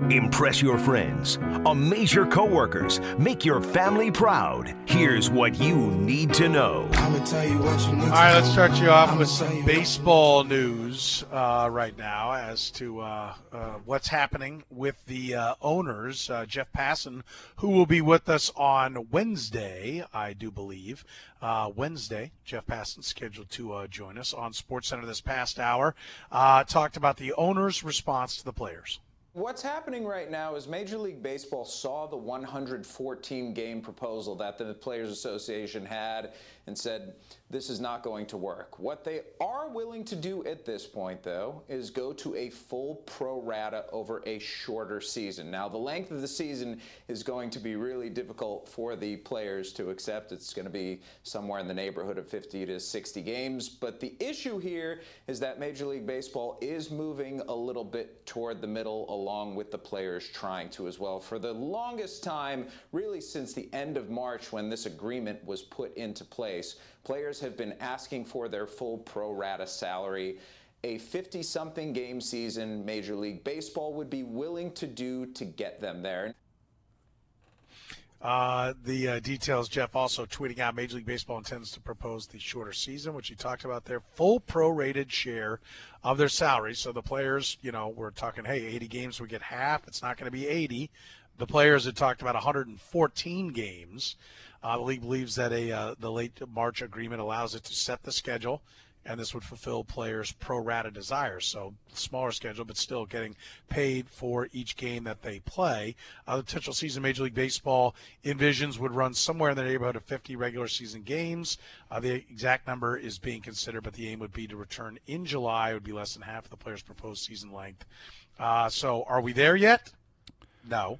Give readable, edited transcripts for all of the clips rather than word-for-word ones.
Impress your friends, amaze your coworkers, make your family proud. Here's what you need to know. All right, let's start you off with some baseball news right now as to what's happening with the owners. Jeff Passan, who will be with us on Wednesday, I do believe. Wednesday, Jeff Passan scheduled to join us on SportsCenter this past hour. Talked about the owners' response to the players. What's happening right now is Major League Baseball saw the 114-game proposal that the Players Association had and said, this is not going to work. What they are willing to do at this point, though, is go to a full pro rata over a shorter season. Now, the length of the season is going to be really difficult for the players to accept. It's going to be somewhere in the neighborhood of 50 to 60 games. But the issue here is that Major League Baseball is moving a little bit toward the middle, along with the players trying to as well. For the longest time, really since the end of March when this agreement was put into place, players have been asking for their full pro rata salary. A 50-something game season Major League Baseball would be willing to do to get them there. The details, Jeff also tweeting out Major League Baseball intends to propose the shorter season, which you talked about there, full prorated share of their salary. So the players, we're talking, hey, 80 games, we get half. It's not going to be 80. The players had talked about 114 games. The league believes that the late March agreement allows it to set the schedule, and this would fulfill players' pro rata desires. So smaller schedule, but still getting paid for each game that they play. The potential season Major League Baseball envisions would run somewhere in the neighborhood of 50 regular season games. The exact number is being considered, but the aim would be to return in July. It would be less than half of the players' proposed season length. So are we there yet? No.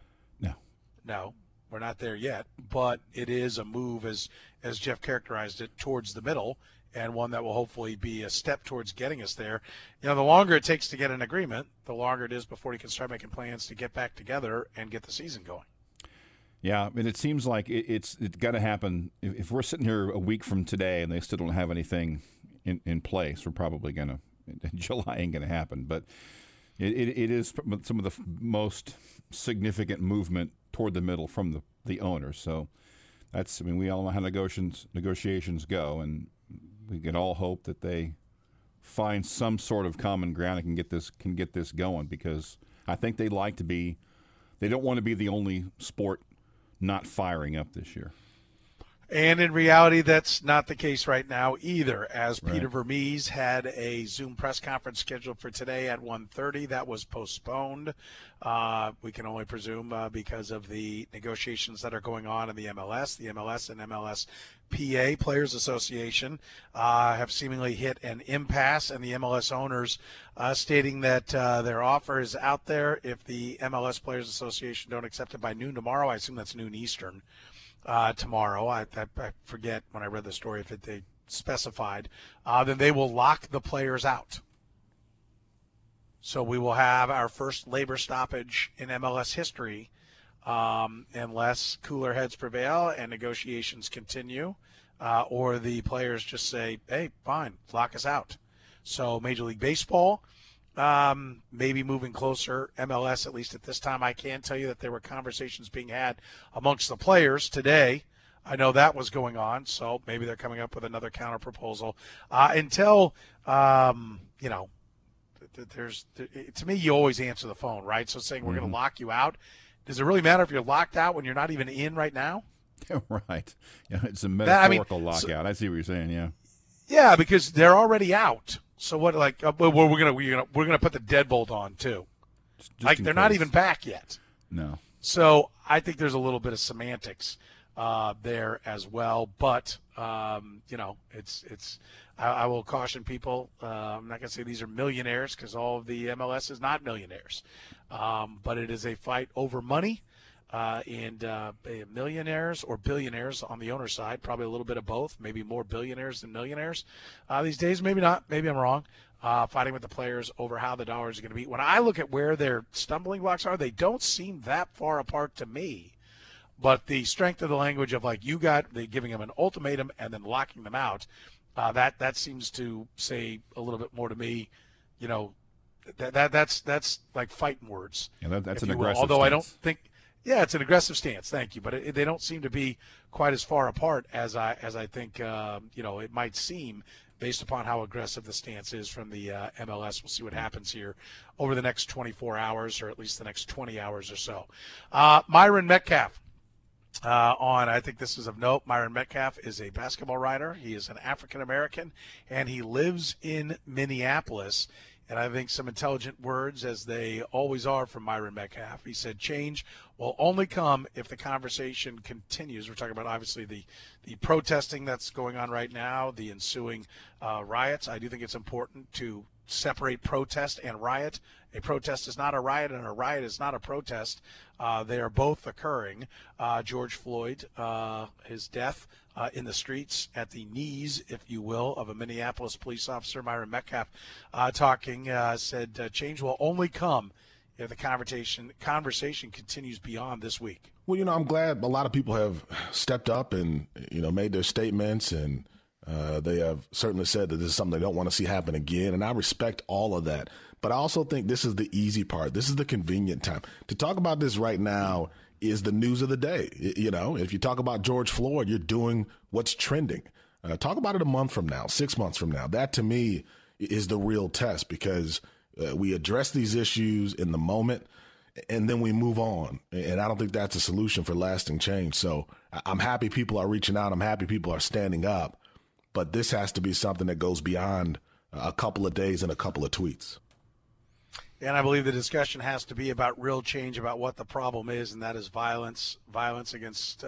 We're not there yet, but it is a move, as Jeff characterized it, towards the middle, and one that will hopefully be a step towards getting us there. The longer it takes to get an agreement, the longer it is before you can start making plans to get back together and get the season going. Yeah, and it seems like it's got to happen. If we're sitting here a week from today and they still don't have anything in place, we're probably going to – July ain't going to happen. But it is some of the most significant movement toward the middle from the owners. So we all know how negotiations go, and we can all hope that they find some sort of common ground and can get this going, because I think they don't want to be the only sport not firing up this year. And in reality, that's not the case right now either, as Right. Peter Vermees had a Zoom press conference scheduled for today at 1:30. That was postponed. We can only presume because of the negotiations that are going on in the MLS. The MLS and MLSPA, Players Association, have seemingly hit an impasse, and the MLS owners stating that their offer is out there. If the MLS Players Association don't accept it by noon tomorrow, I assume that's noon Eastern, tomorrow. I forget when I read the story if they specified. Then they will lock the players out. So we will have our first labor stoppage in MLS history unless cooler heads prevail and negotiations continue, or the players just say, hey, fine, lock us out. So Major League Baseball maybe moving closer. MLS, at least at this time, I can tell you that there were conversations being had amongst the players today. I know that was going on, so maybe they're coming up with another counter proposal. Until, to me, you always answer the phone, right? So saying we're going to lock you out, does it really matter if you're locked out when you're not even in right now? Right. Yeah, it's a metaphorical lockout. I see what you're saying. Yeah. Yeah, because they're already out. So what? Like, we're gonna put the deadbolt on too. Like they're not even back yet. No. So I think there's a little bit of semantics there as well. But it's. I will caution people. I'm not gonna say these are millionaires, because all of the MLS is not millionaires. But it is a fight over money. And millionaires or billionaires on the owner side, probably a little bit of both, maybe more billionaires than millionaires these days. Maybe not. Maybe I'm wrong. Fighting with the players over how the dollars are going to be. When I look at where their stumbling blocks are, they don't seem that far apart to me. But the strength of the language of they're giving them an ultimatum and then locking them out, that seems to say a little bit more to me, That's like fighting words. Yeah, that's an you will. aggressive Although stance. I don't think, yeah, it's an aggressive stance. Thank you, but they don't seem to be quite as far apart as I think it might seem based upon how aggressive the stance is from the MLS. We'll see what happens here over the next 24 hours, or at least the next 20 hours or so. Myron Metcalf. I think this is of note, Myron Metcalf is a basketball writer. He is an African-American, and he lives in Minneapolis. And I think some intelligent words, as they always are, from Myron Metcalf. He said, change will only come if the conversation continues. We're talking about, obviously, the protesting that's going on right now, the ensuing riots. I do think it's important to separate protest and riot. A protest is not a riot, and a riot is not a protest. They are both occurring. George Floyd, his death in the streets at the knees, if you will, of a Minneapolis police officer, Myron Metcalf, talking, said change will only come if the conversation continues beyond this week. Well, I'm glad a lot of people have stepped up and, made their statements, and they have certainly said that this is something they don't want to see happen again, and I respect all of that. But I also think this is the easy part. This is the convenient time. To talk about this right now is the news of the day. If you talk about George Floyd, you're doing what's trending. Talk about it a month from now, 6 months from now. That, to me, is the real test, because we address these issues in the moment, and then we move on. And I don't think that's a solution for lasting change. So I'm happy people are reaching out. I'm happy people are standing up. But this has to be something that goes beyond a couple of days and a couple of tweets. And I believe the discussion has to be about real change, about what the problem is, and that is violence against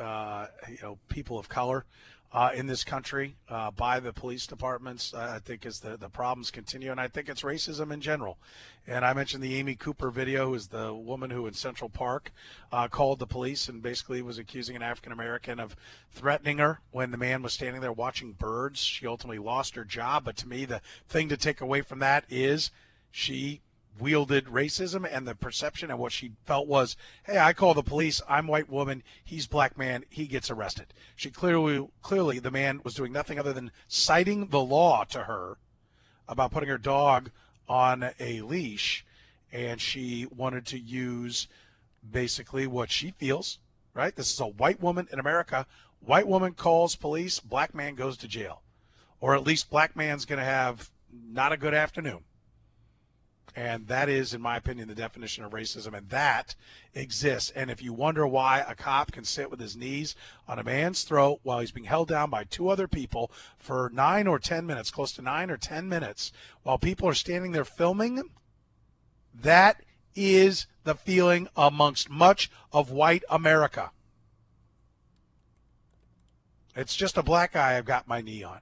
people of color in this country by the police departments. I think as the problems continue, and I think it's racism in general. And I mentioned the Amy Cooper video, who is the woman who in Central Park called the police and basically was accusing an African American of threatening her when the man was standing there watching birds. She ultimately lost her job. But to me, the thing to take away from that is she wielded racism, and the perception and what she felt was, hey, I call the police, I'm white woman, he's black man, he gets arrested. She clearly the man was doing nothing other than citing the law to her about putting her dog on a leash, and she wanted to use basically what she feels, right? This is a white woman in America. White woman calls police, black man goes to jail. Or at least black man's going to have not a good afternoon. And that is, in my opinion, the definition of racism, and that exists. And if you wonder why a cop can sit with his knees on a man's throat while he's being held down by two other people for 9 or 10 minutes, close to 9 or 10 minutes, while people are standing there filming, that is the feeling amongst much of white America. It's just a black guy I've got my knee on.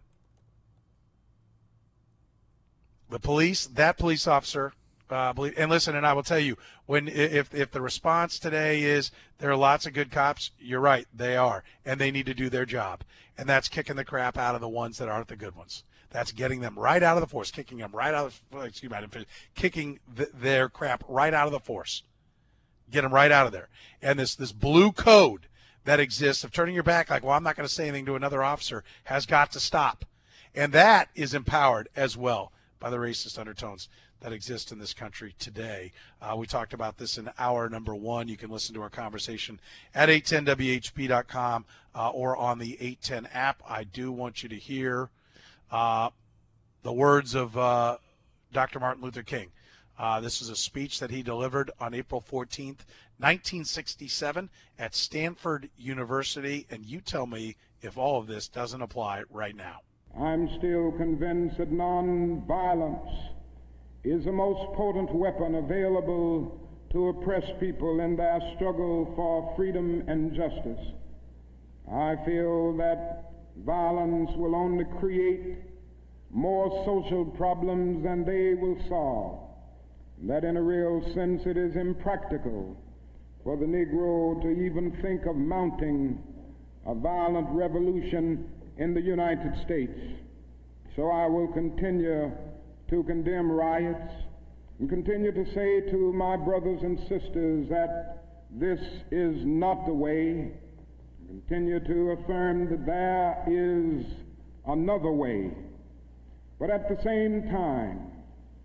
The police, that police officer, and listen, and I will tell you, if the response today is there are lots of good cops, you're right, they are, and they need to do their job, and that's kicking the crap out of the ones that aren't the good ones. That's getting them right out of the force, kicking them right out of, kicking their crap right out of the force, get them right out of there. And this blue code that exists of turning your back, like, well, I'm not going to say anything to another officer, has got to stop, and that is empowered as well by the racist undertones that exist in this country today. We talked about this in hour number 1. You can listen to our conversation at 810WHB.com or on the 810 app. I do want you to hear the words of Dr. Martin Luther King. This is a speech that he delivered on April 14th, 1967 at Stanford University, and you tell me if all of this doesn't apply right now. I'm still convinced that nonviolence is the most potent weapon available to oppress people in their struggle for freedom and justice. I feel that violence will only create more social problems than they will solve, that in a real sense it is impractical for the Negro to even think of mounting a violent revolution in the United States. So I will continue to condemn riots and continue to say to my brothers and sisters that this is not the way. Continue to affirm that there is another way. But at the same time,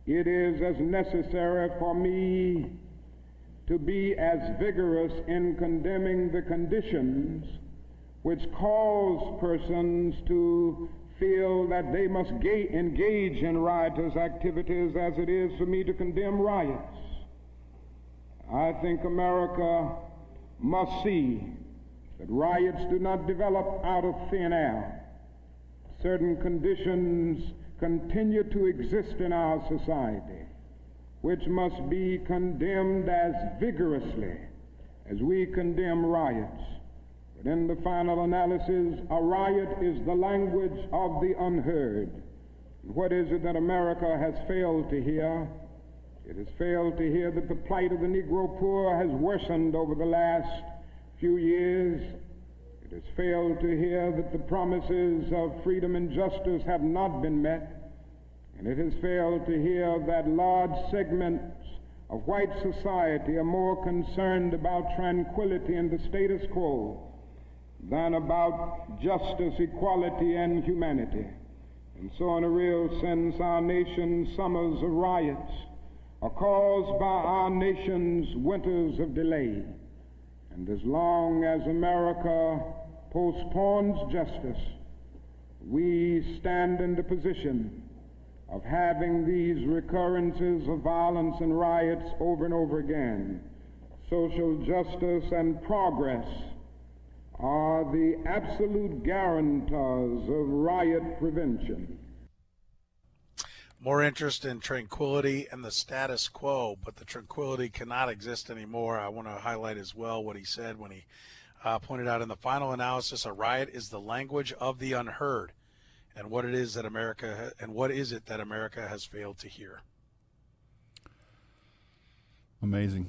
it is as necessary for me to be as vigorous in condemning the conditions which cause persons to feel that they must engage in riotous activities as it is for me to condemn riots. I think America must see that riots do not develop out of thin air. Certain conditions continue to exist in our society, which must be condemned as vigorously as we condemn riots. But in the final analysis, a riot is the language of the unheard. What is it that America has failed to hear? It has failed to hear that the plight of the Negro poor has worsened over the last few years. It has failed to hear that the promises of freedom and justice have not been met. And it has failed to hear that large segments of white society are more concerned about tranquility and the status quo than about justice, equality, and humanity. And so in a real sense, our nation's summers of riots are caused by our nation's winters of delay. And as long as America postpones justice, we stand in the position of having these recurrences of violence and riots over and over again. Social justice and progress are the absolute guarantors of riot prevention. More interest in tranquility and the status quo, but the tranquility cannot exist anymore. I want to highlight as well what he said when he pointed out in the final analysis, a riot is the language of the unheard, and what is it that America has failed to hear. Amazing.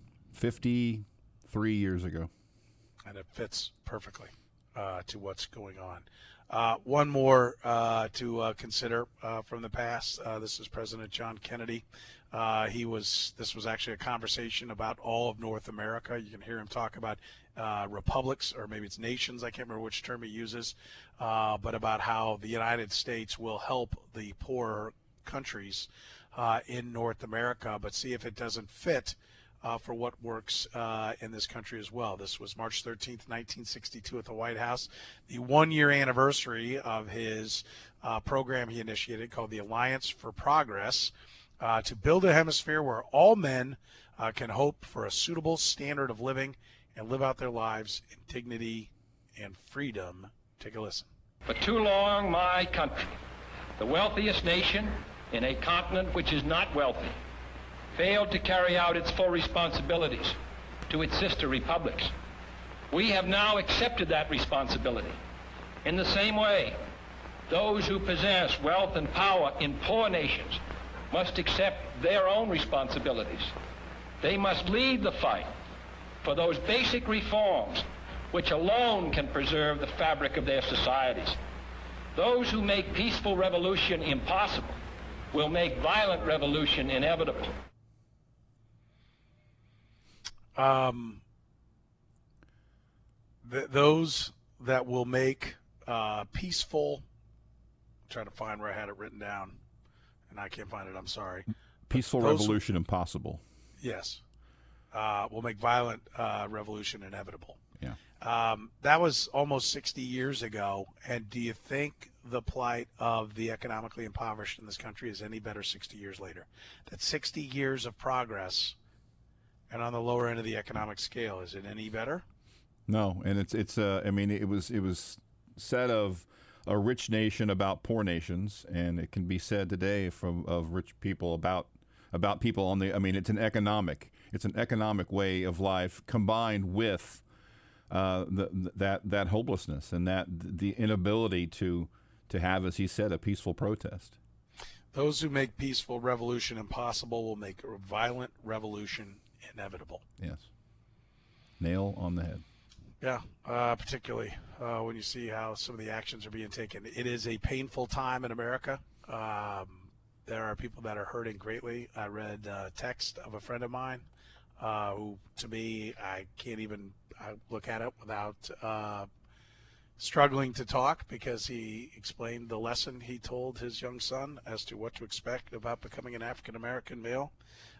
53 years ago. And it fits perfectly to what's going on. One more to consider from the past. This is President John Kennedy. This was actually a conversation about all of North America. You can hear him talk about republics, or maybe it's nations. I can't remember which term he uses, but about how the United States will help the poorer countries in North America, but see if it doesn't fit for what works in this country as well. This was March 13th, 1962 at the White House, the one-year anniversary of his program he initiated called the Alliance for Progress, to build a hemisphere where all men can hope for a suitable standard of living and live out their lives in dignity and freedom. Take a listen. For too long, my country, the wealthiest nation in a continent which is not wealthy, failed to carry out its full responsibilities to its sister republics. We have now accepted that responsibility. In the same way, those who possess wealth and power in poor nations must accept their own responsibilities. They must lead the fight for those basic reforms which alone can preserve the fabric of their societies. Those who make peaceful revolution impossible will make violent revolution inevitable. Those that will make peaceful, I'm trying to find where I had it written down, and I can't find it, I'm sorry. Peaceful revolution impossible. Yes. Will make violent revolution inevitable. Yeah. That was almost 60 years ago, and do you think the plight of the economically impoverished in this country is any better 60 years later? That 60 years of progress, and on the lower end of the economic scale, is it any better? No, and it's I mean, it was said of a rich nation about poor nations, and it can be said today of rich people about people on the. I mean, it's an economic way of life combined with that hopelessness and that the inability to have, as he said, a peaceful protest. Those who make peaceful revolution impossible will make a violent revolution inevitable. Yes. Nail on the head. Yeah, particularly when you see how some of the actions are being taken. It is a painful time in America. There are people that are hurting greatly. I read a text of a friend of mine who, to me, I can't even look at it without struggling to talk because he explained the lesson he told his young son as to what to expect about becoming an African-American male,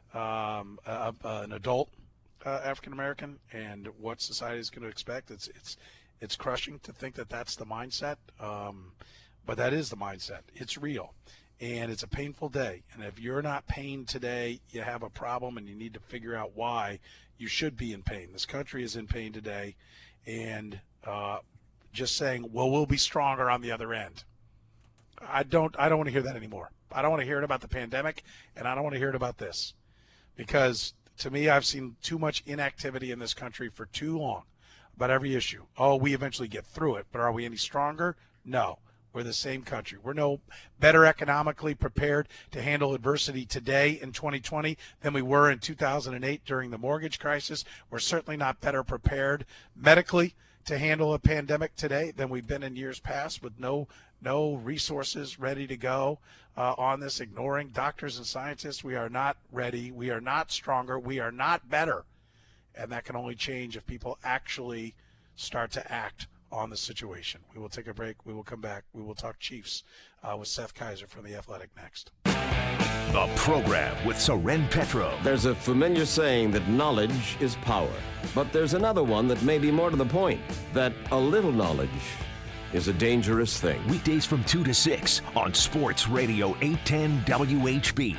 an adult African-American, and what society is going to expect. It's crushing to think that that's the mindset, but that is the mindset. It's real, and it's a painful day. And if you're not pained today, you have a problem, and you need to figure out why. You should be in pain. This country is in pain today, and just saying, well, we'll be stronger on the other end. I don't want to hear that anymore. I don't want to hear it about the pandemic, and I don't want to hear it about this, because to me, I've seen too much inactivity in this country for too long about every issue. Oh, we eventually get through it, but are we any stronger? No. We're the same country. We're no better economically prepared to handle adversity today in 2020 than we were in 2008 during the mortgage crisis. We're certainly not better prepared medically to handle a pandemic today than we've been in years past, with no resources ready to go on this, ignoring doctors and scientists. We are not ready. We are not stronger. We are not better. And that can only change if people actually start to act on the situation. We will take a break. We will come back. We will talk Chiefs with Seth Kaiser from The Athletic next. The program with Soren Petro. There's a familiar saying that knowledge is power. But there's another one that may be more to the point, that a little knowledge is a dangerous thing. Weekdays from 2 to 6 on Sports Radio 810 WHB.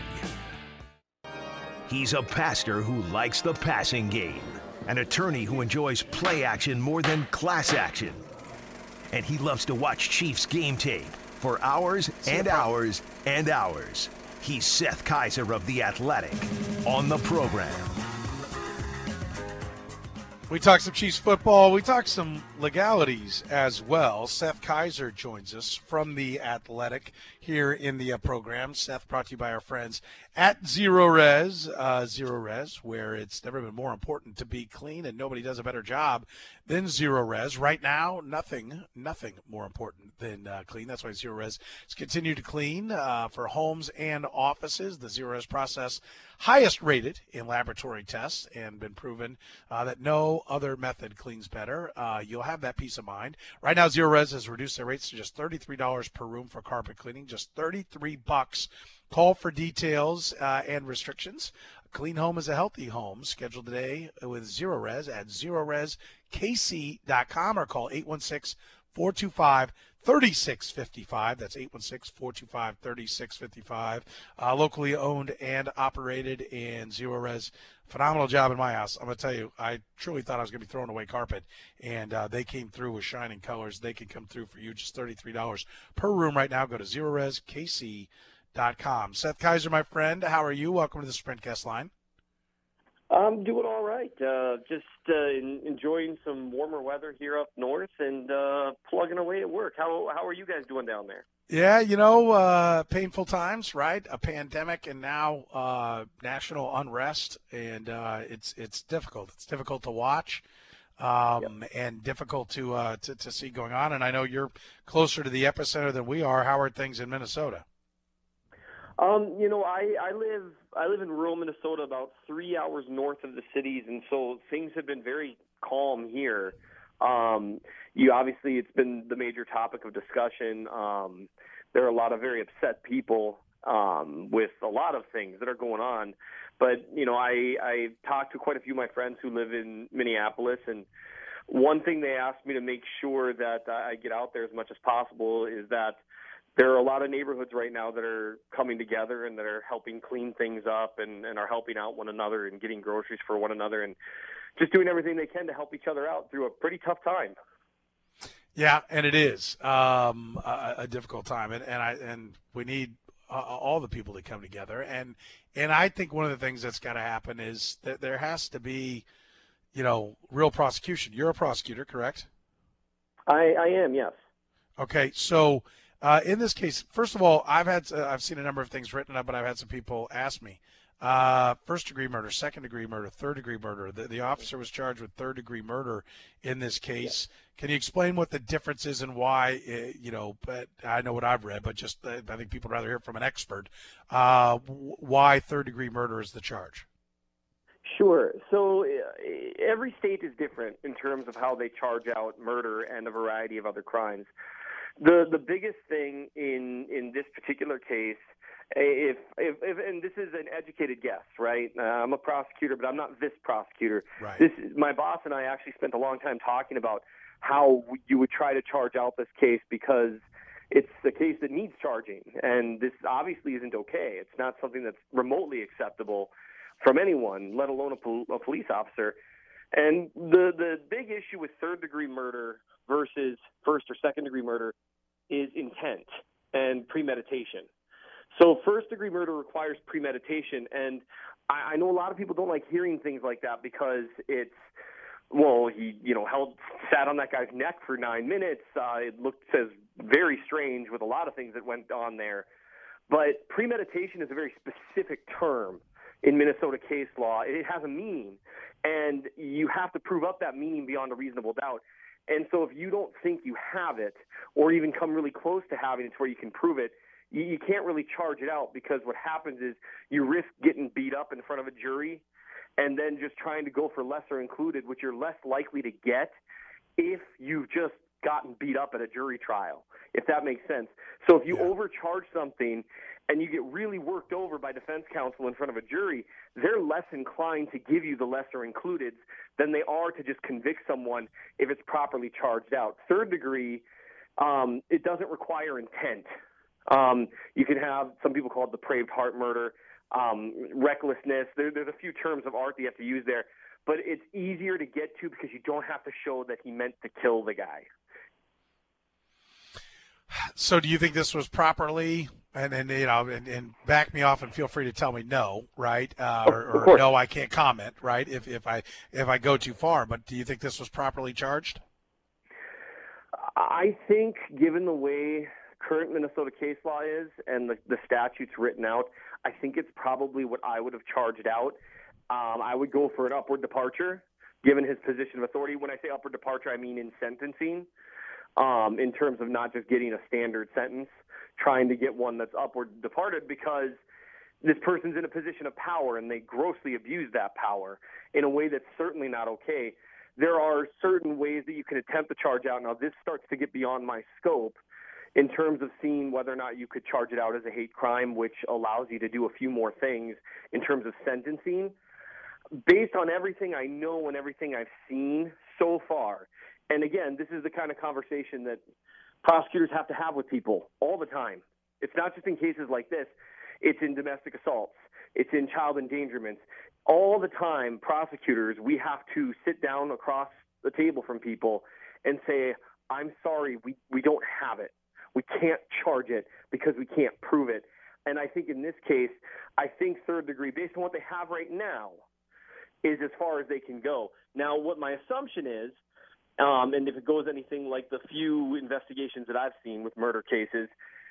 He's a pastor who likes the passing game, an attorney who enjoys play action more than class action. And he loves to watch Chiefs game tape for hours and hours and hours. He's Seth Kaiser of The Athletic on the program. We talk some Chiefs football. We talk some legalities as well. Seth Kaiser joins us from The Athletic here in the program. Seth, brought to you by our friends at Zero Res, where it's never been more important to be clean, and nobody does a better job than Zero Res. Right now, nothing more important than clean. That's why Zero Res has continued to clean for homes and offices. The Zero Res process, highest rated in laboratory tests, and been proven that no other method cleans better. You'll have that peace of mind. Right now, Zero Res has reduced their rates to just $33 per room for carpet cleaning, just $33. Call for details and restrictions. A clean home is a healthy home. Schedule today with Zero Res at ZeroResKC.com or call 816-425-3655. That's 816-425-3655. Locally owned and operated, and Zero Res, phenomenal job in my house. I'm going to tell you, I truly thought I was going to be throwing away carpet, and they came through with shining colors. They can come through for you, just $33 per room right now. Go to ZeroResKC.com. Seth Kaiser, my friend, how are you? Welcome to the Sprint Guest Line. I'm doing all right. Just enjoying some warmer weather here up north and plugging away at work. How are you guys doing down there? Yeah, painful times, right? A pandemic and now national unrest, and it's difficult. It's difficult to watch. And difficult to see going on. And I know you're closer to the epicenter than we are. How are things in Minnesota? I live in rural Minnesota, about 3 hours north of the cities, and so things have been very calm here. Obviously, it's been the major topic of discussion. There are a lot of very upset people with a lot of things that are going on. But, I talked to quite a few of my friends who live in Minneapolis, and one thing they asked me to make sure that I get out there as much as possible is that there are a lot of neighborhoods right now that are coming together and that are helping clean things up and are helping out one another and getting groceries for one another and just doing everything they can to help each other out through a pretty tough time. Yeah, and it is a difficult time, and we need all the people to come together. And I think one of the things that's got to happen is that there has to be, real prosecution. You're a prosecutor, correct? I am, yes. Okay, so in this case, first of all, I've seen a number of things written up, but I've had some people ask me. First-degree murder, second-degree murder, third-degree murder. The officer was charged with third-degree murder in this case. Yeah. Can you explain what the difference is and why, but I know what I've read, but just I think people would rather hear from an expert, why third-degree murder is the charge? Sure. So every state is different in terms of how they charge out murder and a variety of other crimes. The biggest thing in this particular case, if and this is an educated guess, right? I'm a prosecutor, but I'm not this prosecutor. Right. My boss and I actually spent a long time talking about how you would try to charge out this case because it's a case that needs charging, and this obviously isn't okay. It's not something that's remotely acceptable from anyone, let alone a police officer. And the big issue with third-degree murder versus first- or second-degree murder is intent and premeditation. So first-degree murder requires premeditation, and I know a lot of people don't like hearing things like that because it's, well, he sat on that guy's neck for 9 minutes. It says very strange with a lot of things that went on there. But premeditation is a very specific term in Minnesota case law. It has a meaning, and you have to prove up that meaning beyond a reasonable doubt. And so if you don't think you have it or even come really close to having it to where you can prove it, you can't really charge it out, because what happens is you risk getting beat up in front of a jury and then just trying to go for lesser included, which you're less likely to get if you've just gotten beat up at a jury trial, if that makes sense. So if you overcharge something and you get really worked over by defense counsel in front of a jury, they're less inclined to give you the lesser included than they are to just convict someone if it's properly charged out. Third degree, it doesn't require intent. You can have, some people call it depraved heart murder, recklessness. There's a few terms of art that you have to use there, but it's easier to get to because you don't have to show that he meant to kill the guy. So do you think this was properly, and back me off and feel free to tell me no, right? Or no, I can't comment, right? If I go too far, but do you think this was properly charged? I think, given the way current Minnesota case law is and the statutes written out, I think it's probably what I would have charged out. I would go for an upward departure, given his position of authority. When I say upward departure, I mean in sentencing, in terms of not just getting a standard sentence, trying to get one that's upward departed, because this person's in a position of power and they grossly abuse that power in a way that's certainly not okay. There are certain ways that you can attempt to charge out. Now, this starts to get beyond my scope in terms of seeing whether or not you could charge it out as a hate crime, which allows you to do a few more things in terms of sentencing. Based on everything I know and everything I've seen so far, and again, this is the kind of conversation that prosecutors have to have with people all the time. It's not just in cases like this. It's in domestic assaults. It's in child endangerments. All the time, prosecutors, we have to sit down across the table from people and say, I'm sorry, we don't have it. We can't charge it because we can't prove it. And I think in this case, I think third degree, based on what they have right now, is as far as they can go. Now, what my assumption is, and if it goes anything like the few investigations that I've seen with murder cases,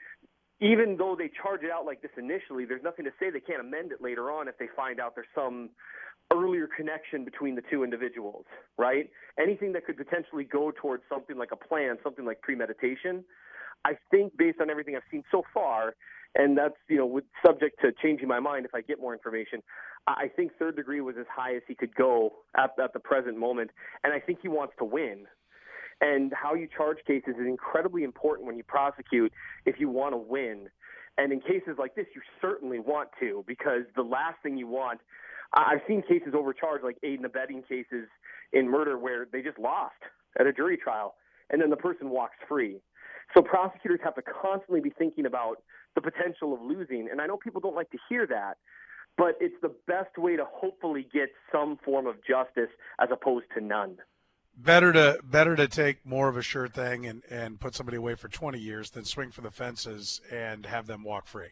even though they charge it out like this initially, there's nothing to say they can't amend it later on if they find out there's some earlier connection between the two individuals, right? Anything that could potentially go towards something like a plan, something like premeditation, I think based on everything I've seen so far, and that's, with subject to changing my mind if I get more information, I think third degree was as high as he could go at the present moment, and I think he wants to win. And how you charge cases is incredibly important when you prosecute if you want to win. And in cases like this, you certainly want to, because the last thing you want, I've seen cases overcharged, like aid and abetting cases in murder, where they just lost at a jury trial, and then the person walks free. So prosecutors have to constantly be thinking about the potential of losing. And I know people don't like to hear that, but it's the best way to hopefully get some form of justice as opposed to none. Better to take more of a sure thing and put somebody away for 20 years than swing for the fences and have them walk free.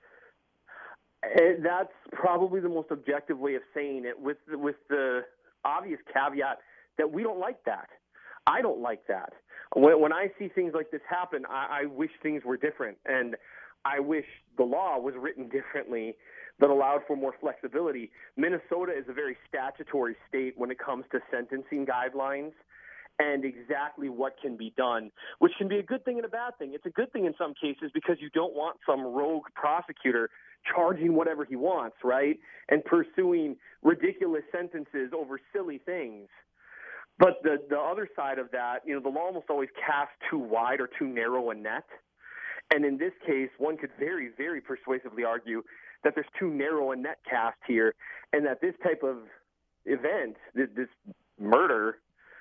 That's probably the most objective way of saying it, with the obvious caveat that we don't like that. I don't like that. When I see things like this happen, I wish things were different, and I wish the law was written differently that allowed for more flexibility. Minnesota is a very statutory state when it comes to sentencing guidelines, and exactly what can be done, which can be a good thing and a bad thing. It's a good thing in some cases because you don't want some rogue prosecutor charging whatever he wants, right, and pursuing ridiculous sentences over silly things. But the other side of that, the law almost always casts too wide or too narrow a net. And in this case, one could very, very persuasively argue that there's too narrow a net cast here, and that this type of event, this murder,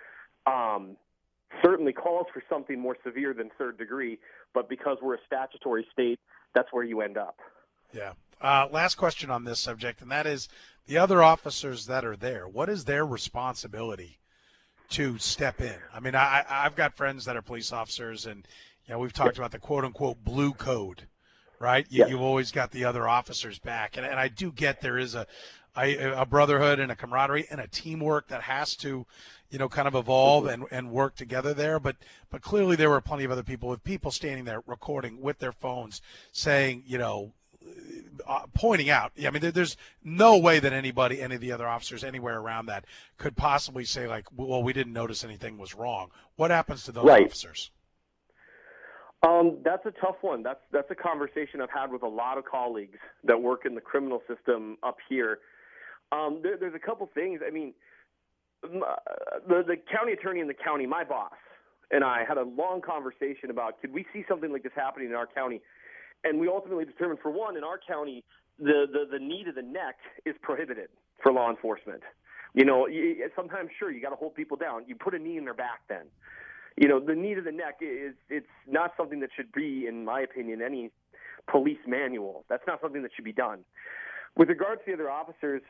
certainly calls for something more severe than third degree. But because we're a statutory state, that's where you end up. Yeah. Last question on this subject, and that is the other officers that are there. What is their responsibility to step in? I mean, I've got friends that are police officers, and we've talked about the quote-unquote blue code, right? You've always got the other officers back, and I do get there is a brotherhood and a camaraderie and a teamwork that has to, kind of evolve and work together there. But clearly there were plenty of other people standing there recording with their phones, saying, pointing out. I mean, there's no way that any of the other officers anywhere around that could possibly say, like, well, we didn't notice anything was wrong. What happens to those officers? That's a tough one. That's a conversation I've had with a lot of colleagues that work in the criminal system up here. There's a couple things. I mean, the county attorney in the county, my boss, and I had a long conversation about, could we see something like this happening in our county? And we ultimately determined, for one, in our county, the knee to the neck is prohibited for law enforcement. Sometimes, sure, you got to hold people down. You put a knee in their back then. The knee to the neck it's not something that should be, in my opinion, any police manual. That's not something that should be done. With regards to the other officers,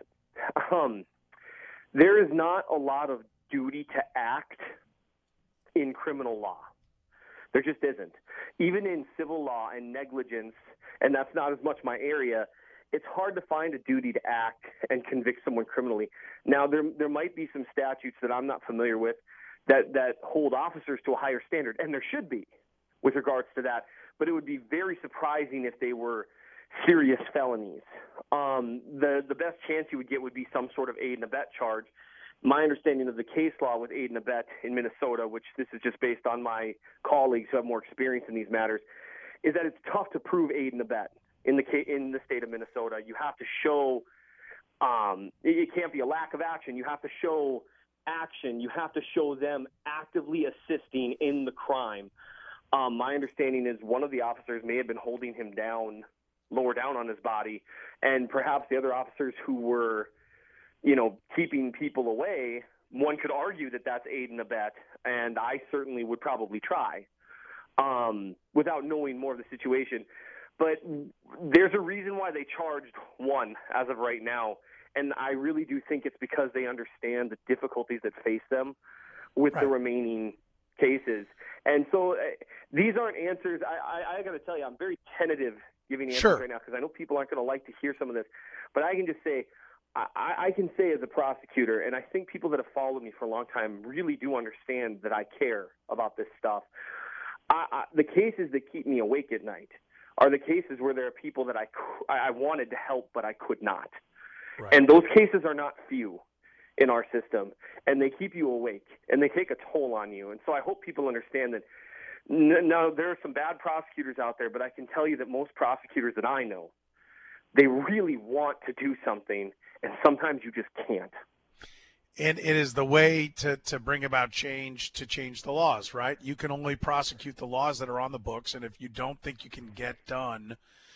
there is not a lot of duty to act in criminal law. There just isn't. Even in civil law and negligence, and that's not as much my area, it's hard to find a duty to act and convict someone criminally. Now, there might be some statutes that I'm not familiar with that hold officers to a higher standard, and there should be with regards to that, but it would be very surprising if they were serious felonies. The best chance you would get would be some sort of aid and abet charge. My understanding of the case law with aid and abet in Minnesota, which this is just based on my colleagues who have more experience in these matters, is that it's tough to prove aid and abet in the state of Minnesota. You have to show it can't be a lack of action. You have to show action. You have to show them actively assisting in the crime. My understanding is one of the officers may have been holding him down, lower down on his body, and perhaps the other officers who were keeping people away, one could argue that that's aid and abet, and I certainly would probably try without knowing more of the situation. But there's a reason why they charged one as of right now, and I really do think it's because they understand the difficulties that face them with the remaining cases. And so these aren't answers. I got to tell you, I'm very tentative giving answers right now because I know people aren't going to like to hear some of this. But I can just say, I can say as a prosecutor, and I think people that have followed me for a long time really do understand that I care about this stuff. The cases that keep me awake at night are the cases where there are people that I wanted to help, but I could not. Right. And those cases are not few in our system, and they keep you awake, and they take a toll on you. And so I hope people understand that now there are some bad prosecutors out there, but I can tell you that most prosecutors that I know, they really want to do something, and sometimes you just can't. And it is the way to bring about change, to change the laws, right? You can only prosecute the laws that are on the books, and if you don't think you can get done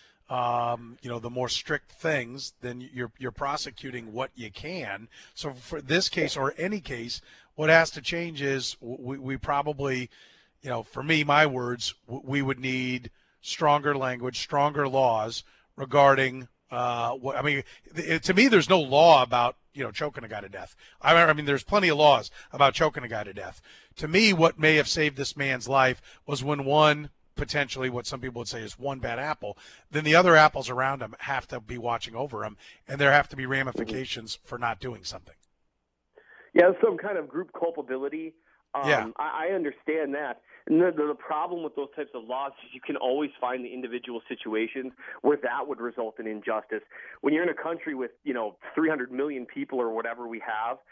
the more strict things, then you're prosecuting what you can. So for this case or any case, what has to change is we probably, for me, my words, we would need stronger language, stronger laws regarding to me, there's no law about, choking a guy to death. I mean, there's plenty of laws about choking a guy to death. To me, what may have saved this man's life was when one, potentially what some people would say is one bad apple, then the other apples around him have to be watching over him, and there have to be ramifications for not doing something. Yeah, some kind of group culpability. I understand that. And the problem with those types of laws is you can always find the individual situations where that would result in injustice. When you're in a country with, 300 million people or whatever we have,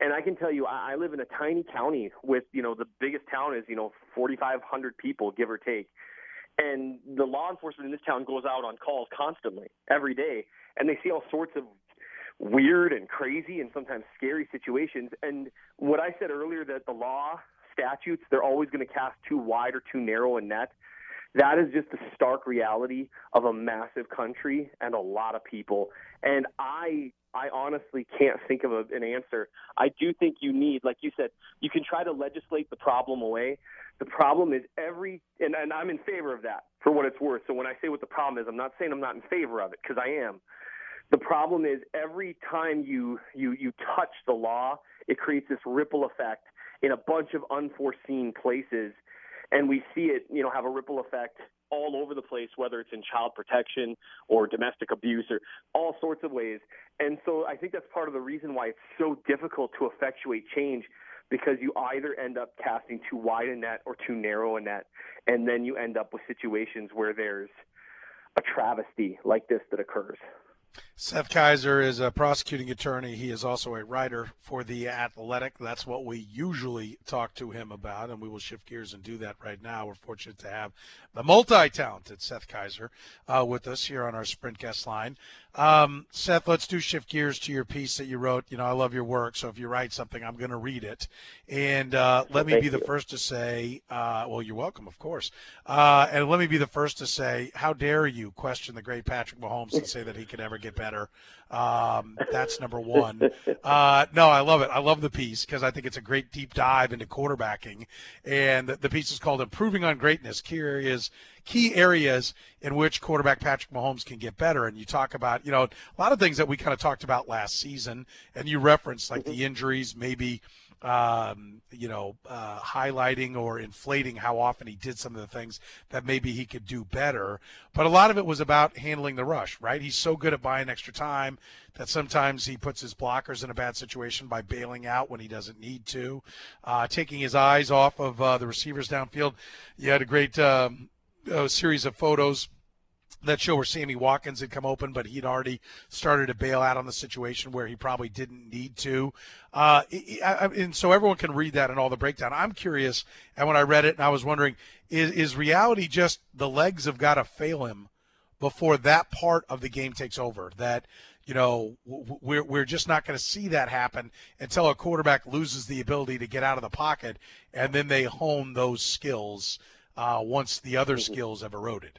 And I can tell you, I live in a tiny county with, the biggest town is, 4,500 people, give or take. And the law enforcement in this town goes out on calls constantly, every day, and they see all sorts of weird and crazy and sometimes scary situations. And what I said earlier, that the law statutes, they're always going to cast too wide or too narrow a net. That is just the stark reality of a massive country and a lot of people. And I honestly can't think of an answer. I do think you need, like you said, you can try to legislate the problem away. The problem is and I'm in favor of that for what it's worth. So when I say what the problem is, I'm not saying I'm not in favor of it, because I am. The problem is every time you touch the law, it creates this ripple effect in a bunch of unforeseen places. And we see it, have a ripple effect all over the place, whether it's in child protection or domestic abuse or all sorts of ways. And so I think that's part of the reason why it's so difficult to effectuate change, because you either end up casting too wide a net or too narrow a net, and then you end up with situations where there's a travesty like this that occurs. Seth Keysor is a prosecuting attorney. He is also a writer for The Athletic. That's what we usually talk to him about, and we will shift gears and do that right now. We're fortunate to have the multi-talented Seth Keysor with us here on our Sprint guest line. Seth, let's shift gears to your piece that you wrote. I love your work, so if you write something, I'm going to read it. And let me be the first to say, well, you're welcome, of course. And let me be the first to say, how dare you question the great Patrick Mahomes and say that he could ever get better? That's number one. No, I love it. I love the piece because I think it's a great deep dive into quarterbacking. And the piece is called Improving on Greatness, key areas in which quarterback Patrick Mahomes can get better. And you talk about, a lot of things that we kind of talked about last season, and you referenced like the injuries, maybe highlighting or inflating how often he did some of the things that maybe he could do better. But a lot of it was about handling the rush, right? He's so good at buying extra time that sometimes he puts his blockers in a bad situation by bailing out when he doesn't need to, taking his eyes off of the receivers downfield. You had a great series of photos that show where Sammy Watkins had come open, but he'd already started to bail out on the situation where he probably didn't need to. And so everyone can read that and all the breakdown. I'm curious, and when I read it, and I was wondering, is reality just the legs have got to fail him before that part of the game takes over? That, we're just not going to see that happen until a quarterback loses the ability to get out of the pocket, and then they hone those skills once the other skills have eroded.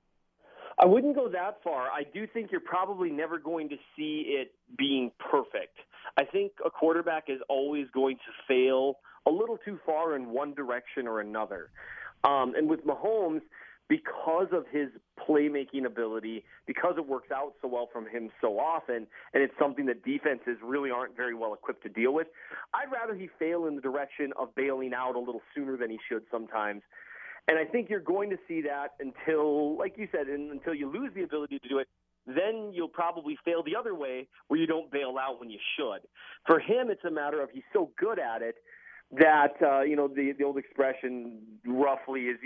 I wouldn't go that far. I do think you're probably never going to see it being perfect. I think a quarterback is always going to fail a little too far in one direction or another. And with Mahomes, because of his playmaking ability, because it works out so well from him so often, and it's something that defenses really aren't very well equipped to deal with, I'd rather he fail in the direction of bailing out a little sooner than he should sometimes. And I think you're going to see that until, like you said, until you lose the ability to do it. Then you'll probably fail the other way where you don't bail out when you should. For him, it's a matter of he's so good at it that, the old expression roughly is,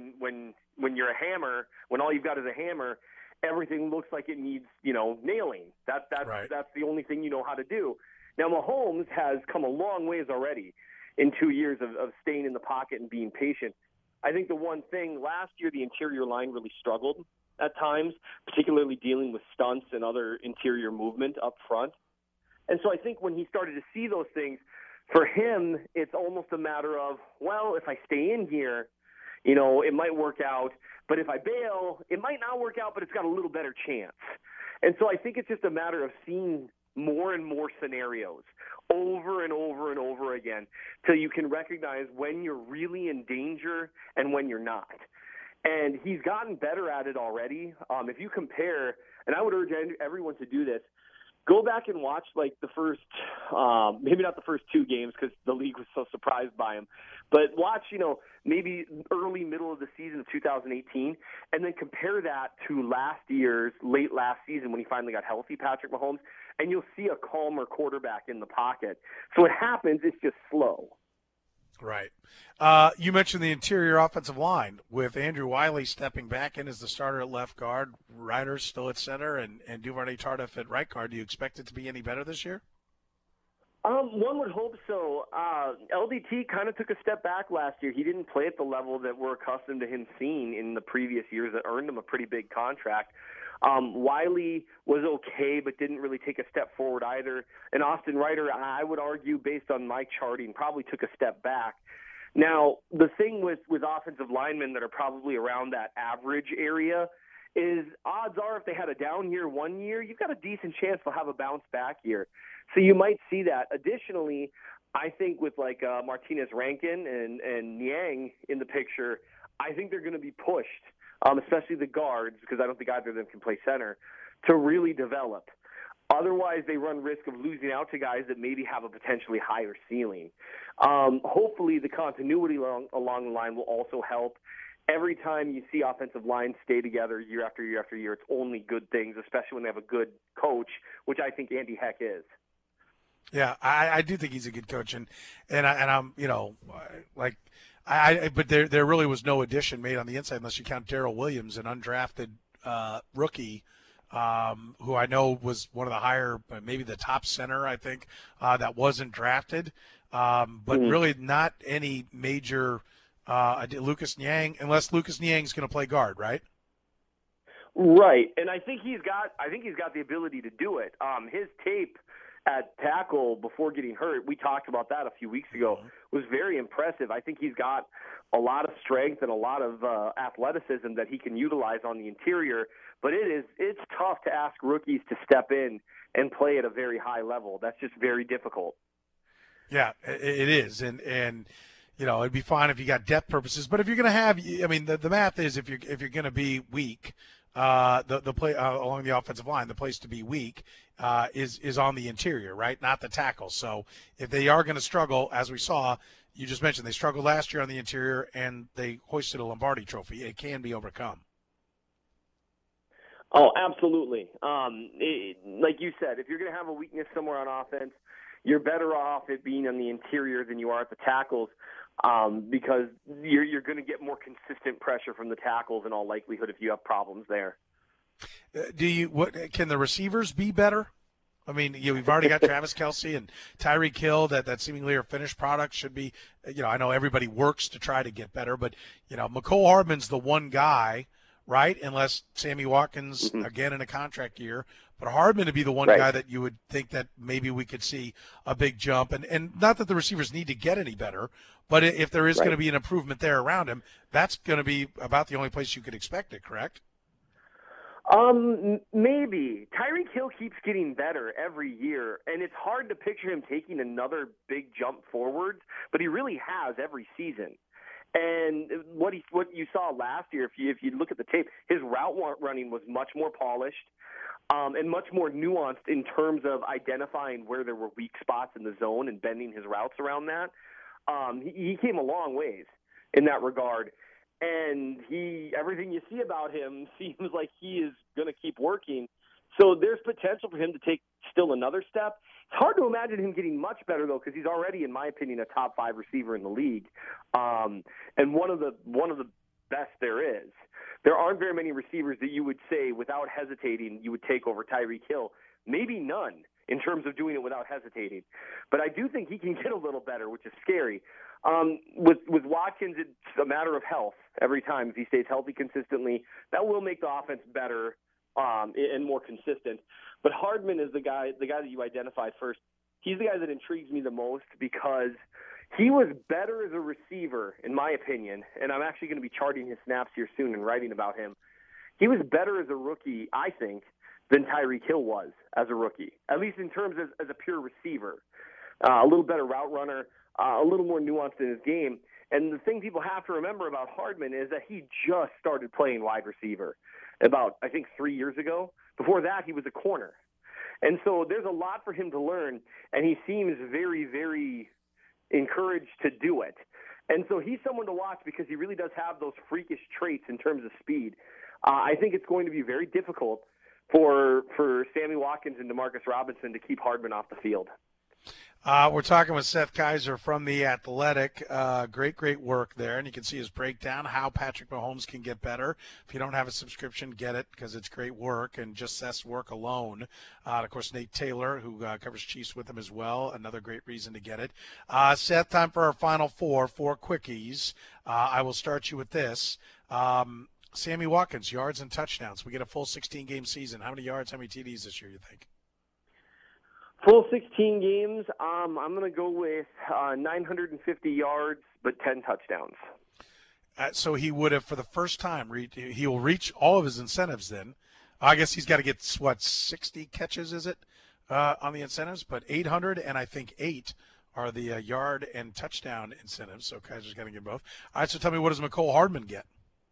when you're a hammer, when all you've got is a hammer, everything looks like it needs, nailing. That's right. That's the only thing you know how to do. Now, Mahomes has come a long ways already in 2 years of staying in the pocket and being patient. I think the one thing, last year the interior line really struggled at times, particularly dealing with stunts and other interior movement up front. And so I think when he started to see those things, for him, it's almost a matter of, well, if I stay in here, it might work out. But if I bail, it might not work out, but it's got a little better chance. And so I think it's just a matter of seeing more and more scenarios over and over and over again till you can recognize when you're really in danger and when you're not. And he's gotten better at it already. If you compare, and I would urge everyone to do this, go back and watch like the first, maybe not the first two games because the league was so surprised by him, but watch, maybe early, middle of the season of 2018, and then compare that to late last season when he finally got healthy, Patrick Mahomes, and you'll see a calmer quarterback in the pocket. So what happens, it's just slow. Right. You mentioned the interior offensive line with Andrew Wiley stepping back in as the starter at left guard, Ryder still at center, and Duvernay Tardif at right guard. Do you expect it to be any better this year? One would hope so. LDT kind of took a step back last year. He didn't play at the level that we're accustomed to him seeing in the previous years that earned him a pretty big contract. Wiley was okay, but didn't really take a step forward either. And Austin Reiter, I would argue, based on my charting, probably took a step back. Now, the thing with offensive linemen that are probably around that average area is odds are if they had a down year one year, you've got a decent chance they'll have a bounce back year. So you might see that. Additionally, I think with like Martinez Rankin and Niang in the picture, I think they're going to be pushed, especially the guards, because I don't think either of them can play center, to really develop. Otherwise, they run risk of losing out to guys that maybe have a potentially higher ceiling. Hopefully, the continuity along the line will also help. Every time you see offensive lines stay together year after year after year, it's only good things, especially when they have a good coach, which I think Andy Heck is. Yeah, I do think he's a good coach, and I'm but there really was no addition made on the inside unless you count Darrell Williams, an undrafted rookie. Who I know was one of the higher, maybe the top center, I think, that wasn't drafted. But really not any major Lucas Niang, unless Lucas Niang's going to play guard, right? Right, and I think he's got the ability to do it. His tape at tackle before getting hurt, we talked about that a few weeks ago, was very impressive. I think he's got a lot of strength and a lot of athleticism that he can utilize on the interior. But it's tough to ask rookies to step in and play at a very high level. That's just very difficult. Yeah, it is, and it'd be fine if you got depth purposes. But if you're going to have, the math is if you're going to be weak, the play along the offensive line, the place to be weak is on the interior, right? Not the tackle. So if they are going to struggle, as we saw, you just mentioned they struggled last year on the interior and they hoisted a Lombardi trophy. It can be overcome. Oh, absolutely. Like you said, if you're going to have a weakness somewhere on offense, you're better off it being on the interior than you are at the tackles, because you're going to get more consistent pressure from the tackles in all likelihood if you have problems there. Can the receivers be better? I mean, we've already got Travis Kelce and Tyreek Hill that seemingly are finished products should be, I know everybody works to try to get better, but, Mecole Hardman's the one guy, right? Unless Sammy Watkins, again, in a contract year. But Hardman to be the one guy that you would think that maybe we could see a big jump. And not that the receivers need to get any better, but if there is going to be an improvement there around him, that's going to be about the only place you could expect it, correct? Maybe. Tyreek Hill keeps getting better every year, and it's hard to picture him taking another big jump forward, but he really has every season. And what you saw last year, if you look at the tape, his route running was much more polished and much more nuanced in terms of identifying where there were weak spots in the zone and bending his routes around that. He came a long ways in that regard. And everything you see about him seems like he is going to keep working. So there's potential for him to take still another step. It's hard to imagine him getting much better, though, because he's already, in my opinion, a top 5 receiver in the league, and one of the best there is. There aren't very many receivers that you would say, without hesitating, you would take over Tyreek Hill. Maybe none in terms of doing it without hesitating. But I do think he can get a little better, which is scary. With Watkins, it's a matter of health every time. If he stays healthy consistently, that will make the offense better and more consistent. But Hardman is the guy that you identified first. He's the guy that intrigues me the most because he was better as a receiver, in my opinion, and I'm actually going to be charting his snaps here soon and writing about him. He was better as a rookie, I think, than Tyreek Hill was as a rookie, at least in terms as a pure receiver. A little better route runner, a little more nuanced in his game. And the thing people have to remember about Hardman is that he just started playing wide receiver about, I think, 3 years ago. Before that, he was a corner. And so there's a lot for him to learn, and he seems very, very encouraged to do it. And so he's someone to watch because he really does have those freakish traits in terms of speed. I think it's going to be very difficult for Sammy Watkins and Demarcus Robinson to keep Hardman off the field. We're talking with Seth Keysor from The Athletic. Great work there. And you can see his breakdown, how Patrick Mahomes can get better. If you don't have a subscription, get it because it's great work. And just Seth's work alone. Of course, Nate Taylor, who covers Chiefs with him as well. Another great reason to get it. Seth, time for our final four quickies. I will start you with this. Sammy Watkins, yards and touchdowns. We get a full 16-game season. How many yards, how many TDs this year, you think? Full 16 games, I'm going to go with 950 yards, but 10 touchdowns. So he would have, for the first time, he will reach all of his incentives then. I guess he's got to get, 60 catches, is it, on the incentives? But 800 and I think 8 are the yard and touchdown incentives. So Kaiser's got to get both. All right, so tell me, what does McCole Hardman get?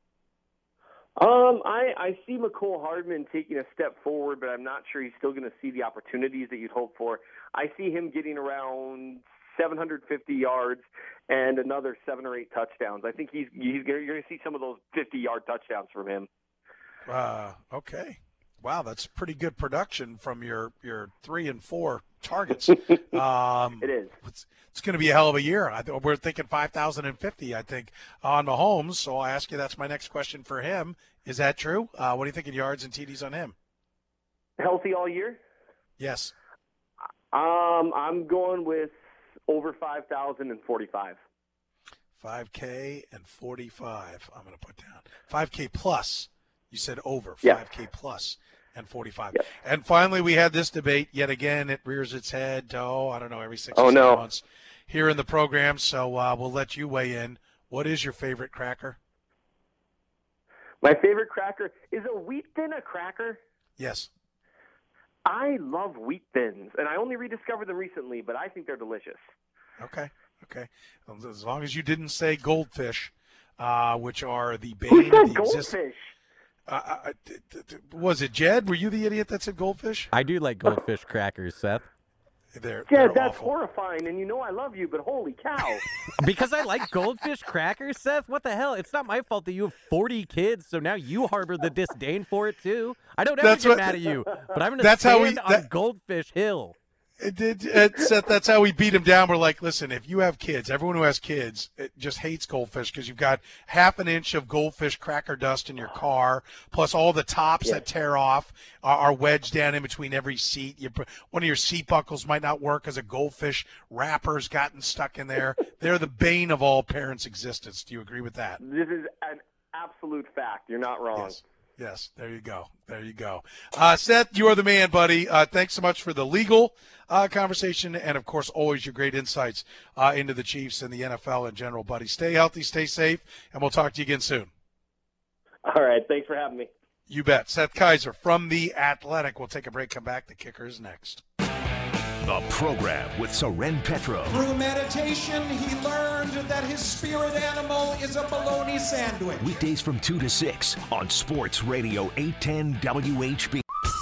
I see McCole Hardman taking a step forward, but I'm not sure he's still going to see the opportunities that you'd hope for. I see him getting around 750 yards and another 7 or 8 touchdowns. I think you're going to see some of those 50-yard touchdowns from him. Okay. Wow, that's pretty good production from your 3 and 4 targets. It is. It's going to be a hell of a year. We're thinking 5,050, I think, on Mahomes. So I'll ask you, that's my next question for him. Is that true? What do you think in yards and TDs on him? Healthy all year? Yes. I'm going with over 5,045. 5K and 45. I'm going to put down 5K plus. You said over. Yeah. 5K plus and 45. Yep. And finally, we had this debate yet again. It rears its head. I don't know, every 6 or 7 months here in the program. So we'll let you weigh in. What is your favorite cracker? My favorite cracker is a wheat thin a cracker. Yes. I love wheat thins, and I only rediscovered them recently, but I think they're delicious. Okay. As long as you didn't say goldfish, which are the bane Who of the said goldfish? Was it Jed? Were you the idiot that said goldfish? I do like goldfish crackers, Seth. They're that's awful. horrifying, and you know I love you, but holy cow. Because I like goldfish crackers, Seth? What the hell? It's not my fault that you have 40 kids, so now you harbor the disdain for it, too. I don't ever get mad at you, but I'm going to stand on Goldfish Hill. Seth, that's how we beat him down. We're like, listen, if you have kids, everyone who has kids just hates goldfish because you've got half an inch of goldfish cracker dust in your car, plus all the tops that tear off are wedged down in between every seat. One of your seat buckles might not work because a goldfish wrapper's gotten stuck in there. They're the bane of all parents' existence. Do you agree with that? This is an absolute fact. You're not wrong. Yes, there you go. Seth, you are the man, buddy. Thanks so much for the legal conversation and, of course, always your great insights into the Chiefs and the NFL in general, buddy. Stay healthy, stay safe, and we'll talk to you again soon. All right. Thanks for having me. You bet. Seth Keysor from The Athletic. We'll take a break, come back. The Kicker is next. The program with Soren Petro. Through meditation, he learned that his spirit animal is a bologna sandwich. Weekdays from 2 to 6 on Sports Radio 810 WHB.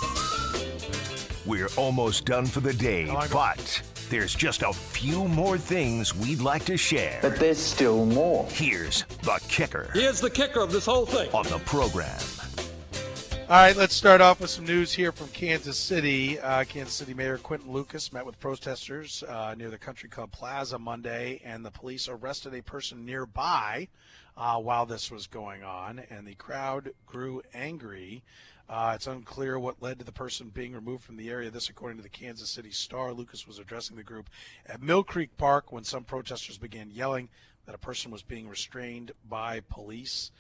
We're almost done for the day, but there's just a few more things we'd like to share. But there's still more. Here's the kicker. Here's the kicker of this whole thing. On the program. All right, let's start off with some news here from Kansas City. Kansas City Mayor Quinton Lucas met with protesters near the Country Club Plaza Monday, and the police arrested a person nearby while this was going on, and the crowd grew angry. It's unclear what led to the person being removed from the area. This, according to the Kansas City Star. Lucas was addressing the group at Mill Creek Park when some protesters began yelling that a person was being restrained by police.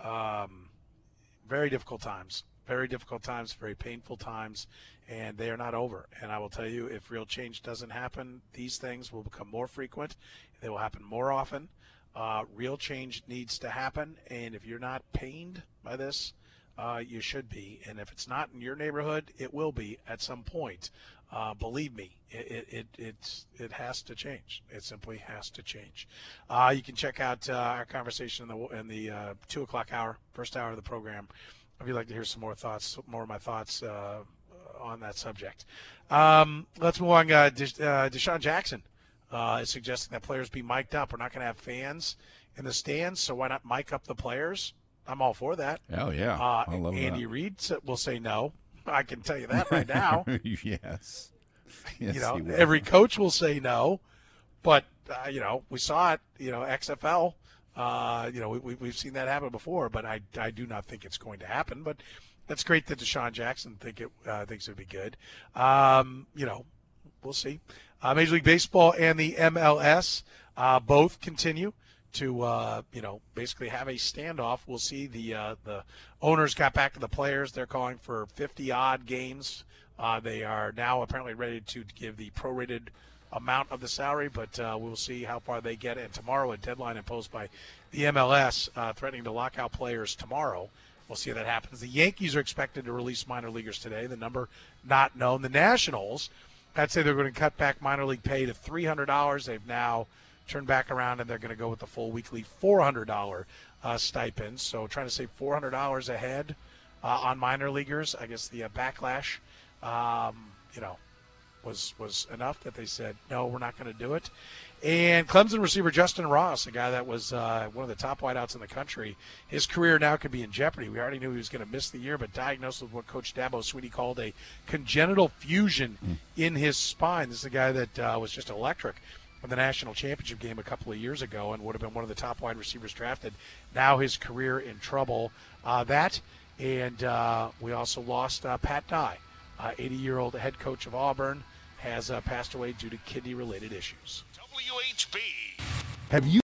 Very difficult times. Very difficult times, very painful times, and they are not over. And I will tell you, if real change doesn't happen, these things will become more frequent. They will happen more often. Real change needs to happen, and if you're not pained by this, you should be. And if it's not in your neighborhood, it will be at some point. Believe me, it has to change. It simply has to change. You can check out our conversation in the 2 o'clock hour, first hour of the program, if you'd like to hear some more of my thoughts on that subject. Let's move on. Deshaun Jackson is suggesting that players be mic'd up. We're not going to have fans in the stands, so why not mic up the players? I'm all for that. Oh, yeah. I love Andy that. Reid will say no. I can tell you that right now. Yes. Yes, every coach will say no, but we saw it. XFL. We've seen that happen before, but I do not think it's going to happen. But that's great that Deshaun Jackson thinks it would be good. We'll see. Major League Baseball and the MLS both continue to basically have a standoff. We'll see. The owners got back to the players. They're calling for 50-odd games. They are now apparently ready to give the prorated amount of the salary, but we'll see how far they get. And tomorrow, a deadline imposed by the MLS threatening to lock out players tomorrow. We'll see how that happens. The Yankees are expected to release minor leaguers today. The number not known. The Nationals, I'd say they're going to cut back minor league pay to $300. They've now turned back around, and they're going to go with the full weekly $400 stipend. So trying to save $400 a head on minor leaguers. I guess the backlash, was enough that they said, no, we're not going to do it. And Clemson receiver Justin Ross, a guy that was one of the top wideouts in the country, his career now could be in jeopardy. We already knew he was going to miss the year, but diagnosed with what Coach Dabo Swinney called a congenital fusion in his spine. This is a guy that was just electric in the national championship game a couple of years ago and would have been one of the top wide receivers drafted. Now his career in trouble. We also lost Pat Dye, 80-year-old head coach of Auburn, has passed away due to kidney-related issues. WHB. Have you